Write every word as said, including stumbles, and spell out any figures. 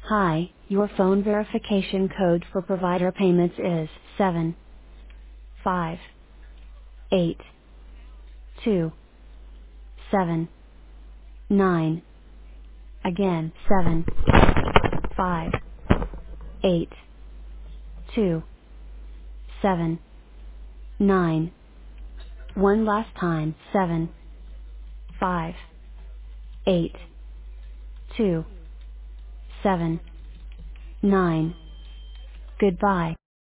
Hi, your phone verification code for provider payments is seven five eight two seven nine. Again, seven five eight two seven nine. One last time, seven five eight two seven nine. Goodbye.